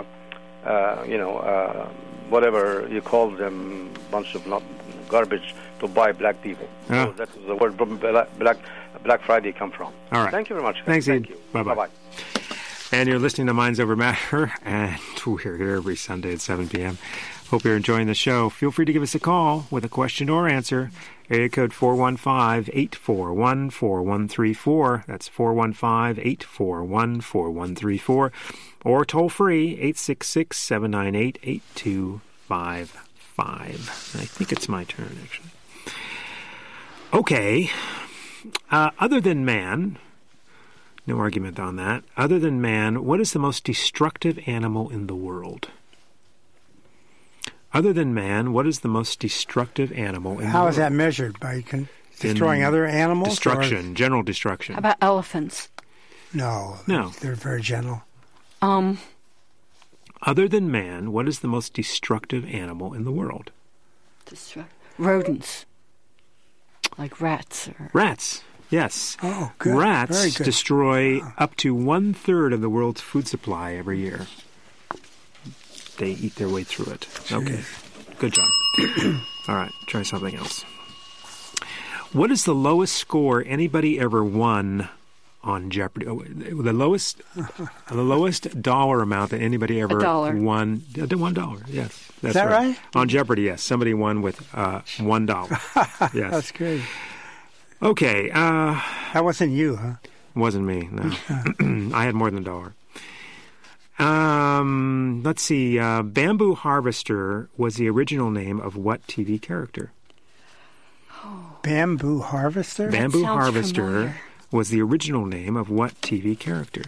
whatever you call them, bunch of garbage to buy black people. Yeah. So that is the word Black Friday come from. All right. Thank you very much. Thanks, Thank Ed. you. Bye-bye. Bye-bye. And you're listening to Minds Over Matter, and we're here every Sunday at 7 p.m. Hope you're enjoying the show. Feel free to give us a call with a question or answer. Area code 415-841-4134. That's 415-841-4134. Or toll free, 866-798-8255. I think it's my turn, actually. Okay. Other than man, no argument on that. Other than man, what is the most destructive animal in the world? Other than man, what is the most destructive animal in the world? How is that measured? By destroying other animals? Destruction, general destruction. How about elephants? No. They're very gentle. Other than man, what is the most destructive animal in the world? Rodents. Like rats. Rats, yes. Oh, good. Rats Very good. destroy up to 1/3 of the world's food supply every year. They eat their way through it. Okay, good job. All right, try something else. What is the lowest score anybody ever won on Jeopardy? Oh, the lowest dollar amount that anybody ever won. $1. Yes, that's Is that right? On Jeopardy, yes, somebody won with $1. Yes, That's great. Okay. That wasn't you, huh? Wasn't me. No, I had more than $1. Let's see. Bamboo Harvester was the original name of what TV character? Bamboo Harvester? Bamboo Harvester was the original name of what TV character?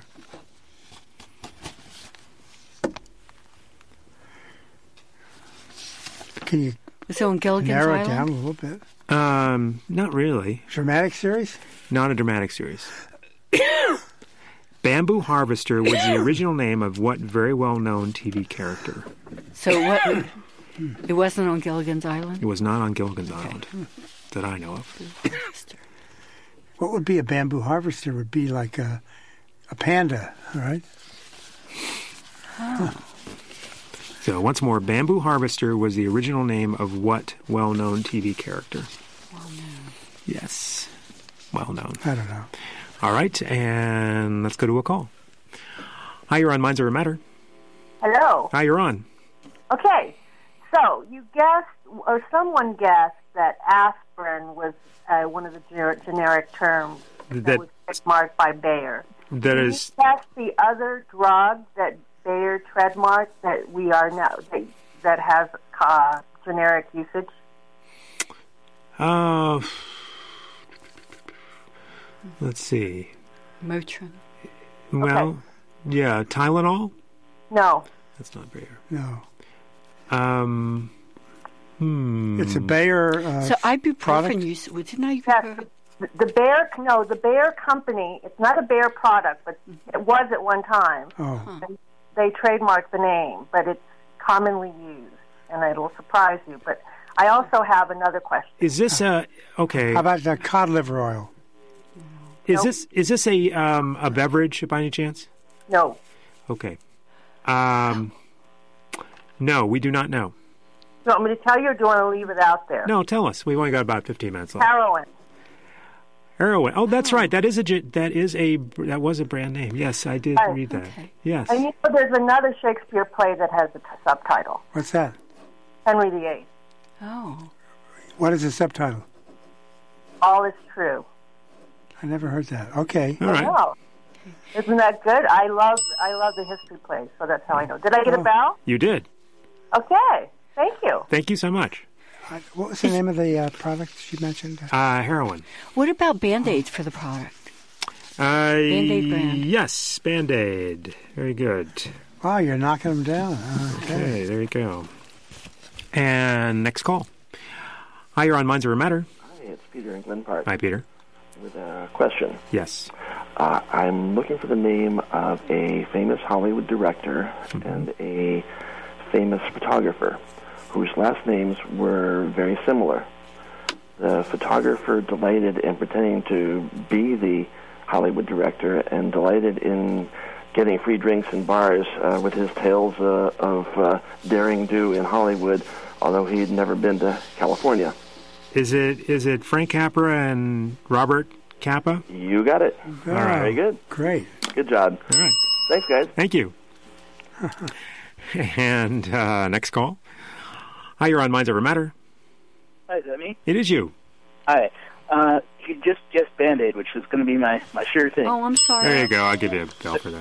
Can you Was it on Gilligan's Narrow Island? it down a little bit. Not really. Dramatic series? Not a dramatic series. Bamboo Harvester was the original name of what very well-known TV character? So what? It wasn't on Gilligan's Island? It was not on Gilligan's Island that I know of. What would be a bamboo harvester? Would be like a panda, right? Oh. So once more, Bamboo Harvester was the original name of what well-known TV character? Well-known. Yes. Well-known. I don't know. All right, and let's go to a call. Hi, you're on Minds Over Matter. Hello. Hi, you're on. Okay, so you guessed, or someone guessed, that aspirin was one of the generic terms that was trademarked by Bayer. That Can is. you guess the other drug that Bayer trademarked that we are now that has generic usage? Let's see. Motrin. Well, yeah, Tylenol? No. That's not Bayer. No. It's a Bayer so ibuprofen product? didn't I? Yes, the Bayer company. It's not a Bayer product, but it was at one time. Oh. And they trademarked the name, but it's commonly used, and it'll surprise you. But I also have another question. Is this okay? How about the cod liver oil? Is this a beverage by any chance? No. Okay. No, we do not know. Do you want me to tell you, or do you want to leave it out there? No, tell us. We've only got about 15 minutes left. Heroin. Heroin. Oh, that's right. That was a brand name. Yes, I did read that. Okay. Yes. And you know, there's another Shakespeare play that has a subtitle. What's that? Henry VIII. Oh. What is the subtitle? All is true. I never heard that. Okay. All right. Wow. Isn't that good? I love the history plays, so that's how I know. Did I get a bell? You did. Okay. Thank you. Thank you so much. What was the name of the product she mentioned? Heroin. What about Band-Aids for the product? Band-Aid brand. Yes, Band-Aid. Very good. Wow, you're knocking them down. Okay, there you go. And next call. Hi, you're on Minds Over Matter. Hi, it's Peter in Glen Park. Hi, Peter. With a question. Yes. I'm looking for the name of a famous Hollywood director and a famous photographer whose last names were very similar. The photographer delighted in pretending to be the Hollywood director and delighted in getting free drinks in bars with his tales of daring do in Hollywood, although he'd never been to California. Is it Frank Capra and Robert Capa? You got it. All right. Very good. Great. Good job. All right. Thanks, guys. Thank you. And next call. Hi, you're on Minds Over Matter. Hi, is that me? It is you. Hi. You just guessed Band-Aid, which was going to be my sure thing. Oh, I'm sorry. There you go. I'll give you a bell for that.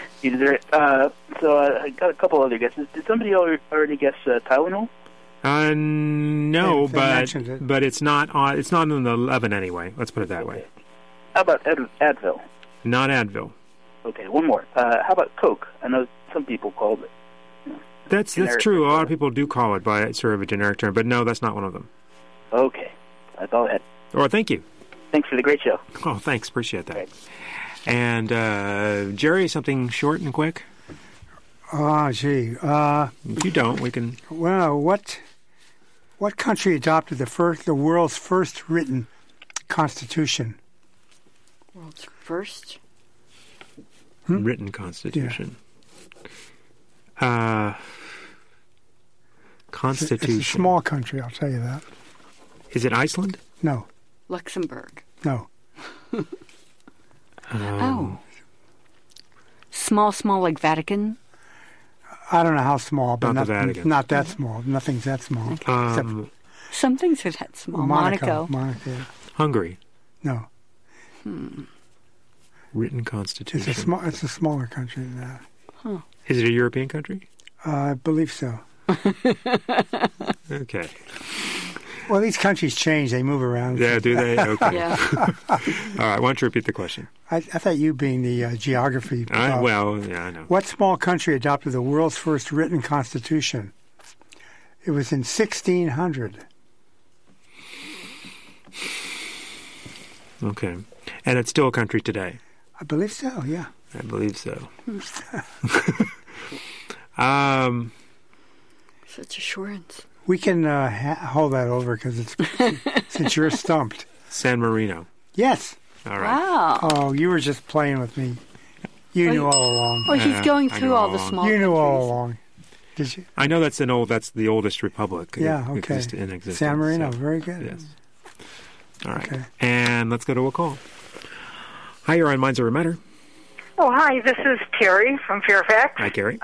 So I got a couple other guesses. Did somebody already guess Tylenol? No, They mentioned it. but it's not on. It's not in the 11 anyway. Let's put it that way. How about Advil? Not Advil. Okay, one more. How about Coke? I know some people called it. That's true. A lot of people do call it by sort of a generic term, but no, that's not one of them. Okay, that's all I had. Oh, thank you. Thanks for the great show. Oh, thanks. Appreciate that. Right. And Jerry, something short and quick. Oh, gee. If you don't, we can. Well, what country adopted the world's first written constitution? World's first written constitution. Constitution. It's a small country, I'll tell you that. Is it Iceland? No. Luxembourg. No. Oh. Small like Vatican? I don't know how small, but Not the Vatican. not that small. Nothing's that small. Except Some things are that small. Monaco. Hungary. No. Written constitution. It's a smaller country than that. Huh. Is it a European country? I believe so. Okay. Well, these countries change. They move around. Yeah, do they? Okay. Yeah. All right, why don't you repeat the question? I thought you being the geography. Yeah, I know. What small country adopted the world's first written constitution? It was in 1600. Okay. And it's still a country today? I believe so, yeah. I believe so. Such assurance. We can hold that over because it's since you're stumped. San Marino. Yes. All right. Wow. Oh, you were just playing with me. You knew all along. Well, he's going through all the small You knew all countries. along. Did you? I know that's the oldest republic. Yeah, okay. In existence. San Marino, so, very good. Yes. All right. Okay. And let's go to a call. Hi, you're on Minds Over Matter. Oh, hi. This is Terry from Fairfax. Hi, Carrie.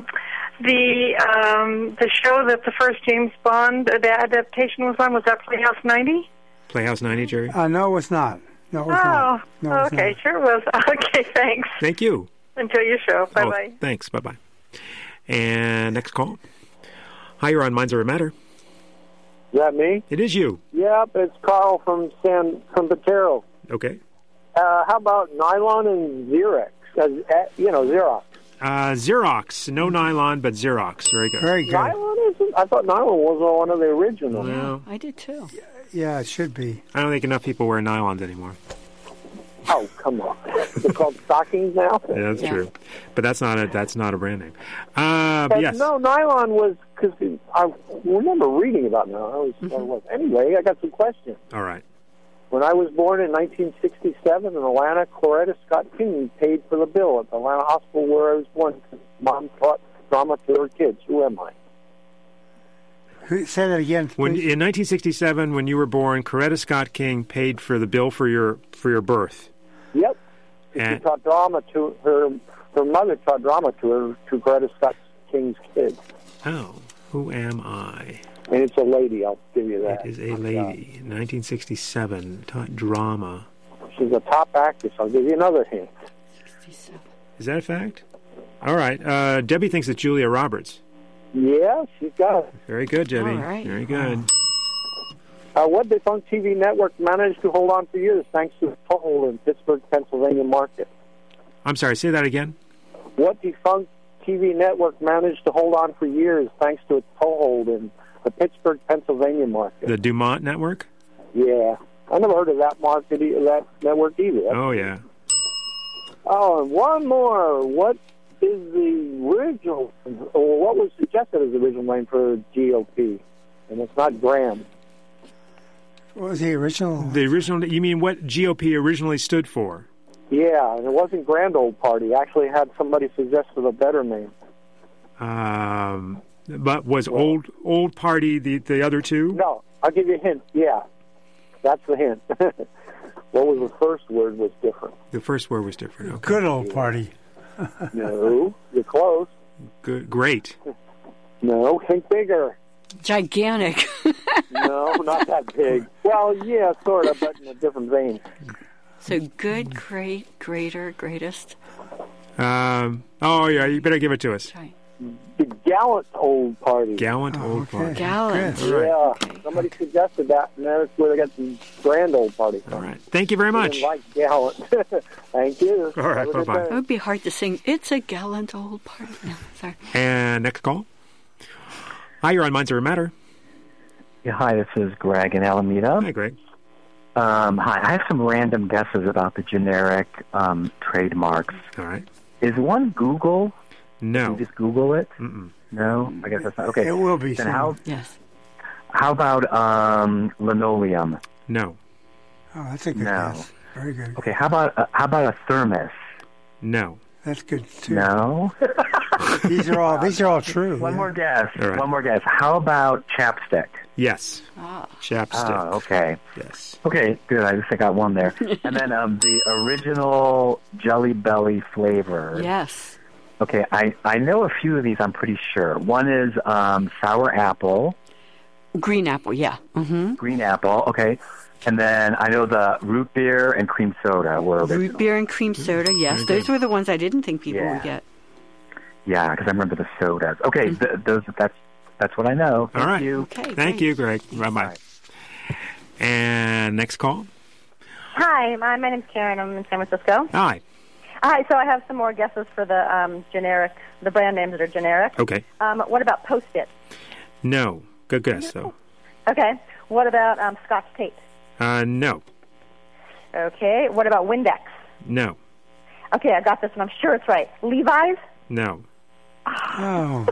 The show that the first James Bond adaptation was on, was that Playhouse 90? Playhouse 90, Jerry? No, it was not. No, it was not. No, it was okay. not. Sure was. Okay, thanks. Thank you. Enjoy your show. Bye-bye. Oh, thanks. Bye-bye. And next call. Hi, you're on Minds Over Matter. Is that me? It is you. Yep, it's Carl from Patero. Okay. How about nylon and Xerox? Xerox. Xerox. No nylon, but Xerox. Very good. Very good. Nylon isn't? I thought nylon was one of the originals. No. I did too. Yeah, it should be. I don't think enough people wear nylons anymore. Oh, come on. They're called stockings now? Yeah, that's true. But that's not a brand name. Yes. No, nylon was, because I remember reading about nylon. Anyway, I got some questions. All right. When I was born in 1967 in Atlanta, Coretta Scott King paid for the bill at the Atlanta hospital where I was born. Mom taught drama to her kids. Who am I? Say that again, please. In 1967, when you were born, Coretta Scott King paid for the bill for your birth. Yep. She taught drama to her. Her mother taught drama to Coretta Scott King's kids. Oh, who am I? And it's a lady, I'll give you that. It is a lady. 1967, taught drama. She's a top actress. I'll give you another hint. 67. Is that a fact? All right. Debbie thinks it's Julia Roberts. Yeah, she's got it. Very good, Debbie. All right. Very good. What defunct TV network managed to hold on for years thanks to a toehold in Pittsburgh, Pennsylvania market? I'm sorry, say that again. What defunct TV network managed to hold on for years thanks to a toehold in the Pittsburgh, Pennsylvania market? The Dumont Network? Yeah. I never heard of that that network either. Oh, yeah. Oh, and one more. What is the original, or what was suggested as the original name for GOP? And it's not Graham. What was the original? The original, you mean what GOP originally stood for? Yeah, and it wasn't Grand Old Party. Actually had somebody suggested a better name. But was Old Party the other two? No, I'll give you a hint. Yeah, that's the hint. What was the first word was different. The first word was different. Okay. Good Old Party. No, you're close. Good, great. No, think bigger. Gigantic. No, not that big. Well, yeah, sort of, but in a different vein. So good, great, greater, greatest. Oh, yeah, you better give it to us. Right. The Gallant Old Party. Gallant Old Party. Gallant. Yeah, Okay. somebody suggested that, and that's where they got the Grand Old Party from. All right. Thank you very They much. didn't like Gallant. Thank you. All right, Have a good bye-bye. It day. would be hard to sing, "It's a gallant old party." No, sorry. And next call. Hi, you're on Minds Over Matter. Yeah, hi, this is Greg in Alameda. Hi, Greg. Hi, I have some random guesses about the generic trademarks. All right. Is one Google? No. You just Google it? Mm-mm. No? I guess that's not. Okay. It will be Then soon. Yes. how about linoleum? No. Oh, that's a good No. guess. Very good. Okay, how about a thermos? No. That's good too. No? These are all true. One yeah. more guess. All right. One more guess. How about chapstick? Yes. Ah. Chapstick. Oh, okay. Yes. Okay, good. I just got one there. And then the original Jelly Belly flavor. Yes. Okay, I know a few of these, I'm pretty sure. One is sour apple. Green apple. Yeah. Mm-hmm. Green apple, okay. And then I know the root beer and cream soda were original. Root beer and cream soda. Yes, those were the ones I didn't think people would get. Yeah, because I remember the sodas. Okay, that's what I know. Thank All right. you. Okay. Thank you, Greg. Bye-bye. And next call. Hi, my name's Karen. I'm in San Francisco. Hi. Hi, so I have some more guesses for the the brand names that are generic. Okay. What about Post-it? No. Good guess, though. Okay. What about Scotch tape? No. Okay. What about Windex? No. Okay, I got this one. I'm sure it's right. Levi's? No. Oh.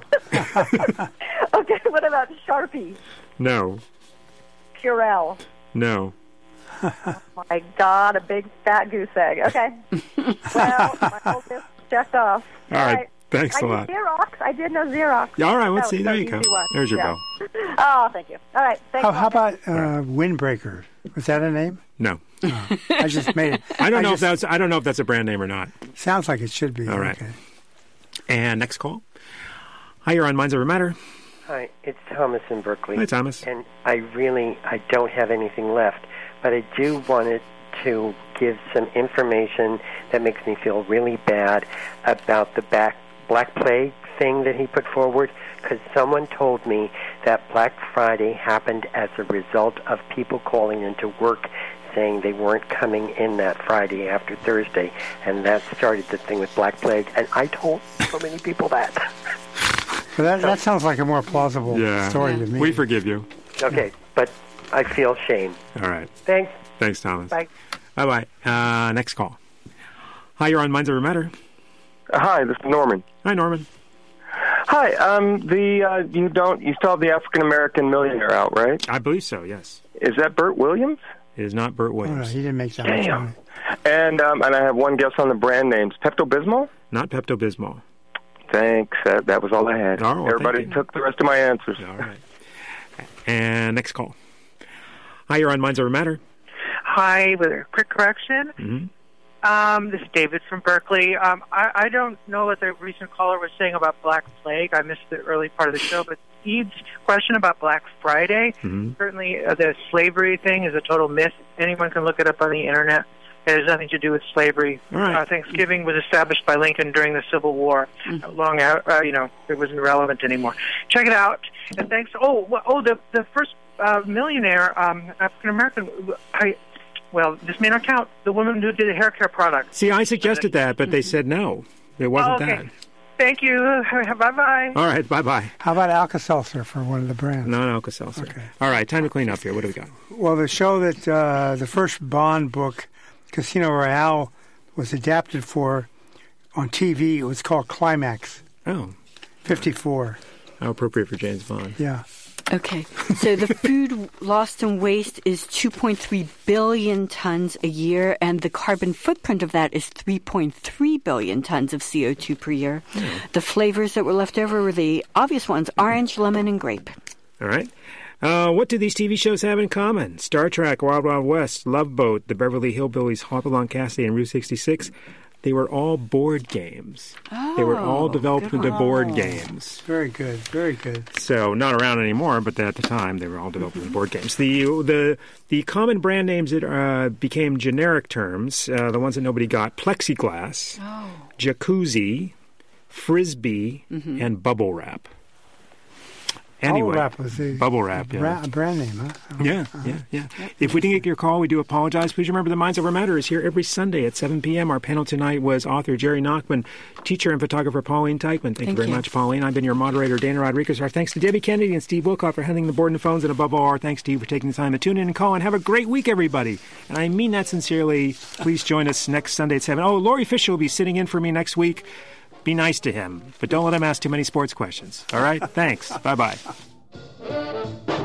Okay, what about Sharpie? No. Purell? No. Oh, my God, a big fat goose egg. Okay. Well, my whole list checked off. All right. Thanks a lot. I did know Xerox. Yeah, all right, let's see. Was There an you go. easy one. There's your bell. Oh, thank you. All right. Thanks. How about Windbreaker? Was that a name? No. Oh, I just made it. I don't know if that's a brand name or not. Sounds like it should be. All right. Okay. And next call. Hi, you're on Minds Over Matter. Hi, it's Thomas in Berkeley. Hi, Thomas. And I don't have anything left, but I do wanted to give some information that makes me feel really bad about the Black Plague thing that he put forward, because someone told me that Black Friday happened as a result of people calling into work saying they weren't coming in that Friday after Thursday, and that started the thing with Black Plague, and I told so many people that. But that sounds like a more plausible story to me. We forgive you. Okay, but I feel shame. All right. Thanks. Thanks, Thomas. Bye. Bye-bye. Next call. Hi, you're on Minds Over Matter. Hi, this is Norman. Hi, Norman. Hi. You still have the African American Millionaire out, right? I believe so. Yes. Is that Burt Williams? It is not Burt Williams. Oh, no, he didn't make that much money. And I have one guess on the brand names. Pepto-Bismol? Not Pepto-Bismol. Thanks. That was all I had. Oh, well, everybody took the rest of my answers. All right. And next call. Hi, you're on Minds Over Matter. Hi, with a quick correction. Mm-hmm. This is David from Berkeley. I don't know what the recent caller was saying about Black Plague. I missed the early part of the show, but Eve's question about Black Friday, certainly the slavery thing is a total myth. Anyone can look it up on the Internet. It has nothing to do with slavery. Right. Thanksgiving was established by Lincoln during the Civil War. Long out, it wasn't relevant anymore. Check it out. And thanks. The first millionaire, African American. This may not count. The woman who did a hair care product. See, I suggested that, but they said no. It wasn't that. Thank you. Bye-bye. All right, bye-bye. How about Alka-Seltzer for one of the brands? Not Alka-Seltzer. Okay. All right, time to clean up here. What do we got? Well, the show that the first Bond book, Casino Royale, was adapted for on TV, it was called Climax. Oh. 54. How appropriate for James Bond. Yeah. Okay, so the food lost in waste is 2.3 billion tons a year, and the carbon footprint of that is 3.3 billion tons of CO2 per year. The flavors that were left over were the obvious ones, orange, lemon, and grape. All right. What do these TV shows have in common? Star Trek, Wild Wild West, Love Boat, The Beverly Hillbillies, Hopalong Cassidy, and Route 66. They were all board games. They were all developed into board games. Very good, very good. So not around anymore, but at the time they were all developed into board games. The common brand names that became generic terms, the ones that nobody got: plexiglass, jacuzzi, frisbee, and bubble wrap. Anyway, Bubble Wrap Bubble Wrap, a brand name, huh? Yeah. If we didn't get your call, we do apologize. Please remember the Minds Over Matter is here every Sunday at 7 p.m. Our panel tonight was author Jerry Nachman, teacher and photographer Pauline Teichman. Thank you very much, Pauline. I've been your moderator, Dana Rodriguez. Our thanks to Debbie Kennedy and Steve Wilcock for handling the board and phones, and above all, our thanks to you for taking the time to tune in and call. And have a great week, everybody. And I mean that sincerely. Please join us next Sunday at 7. Oh, Laurie Fisher will be sitting in for me next week. Be nice to him, but don't let him ask too many sports questions. All right? Thanks. Bye-bye.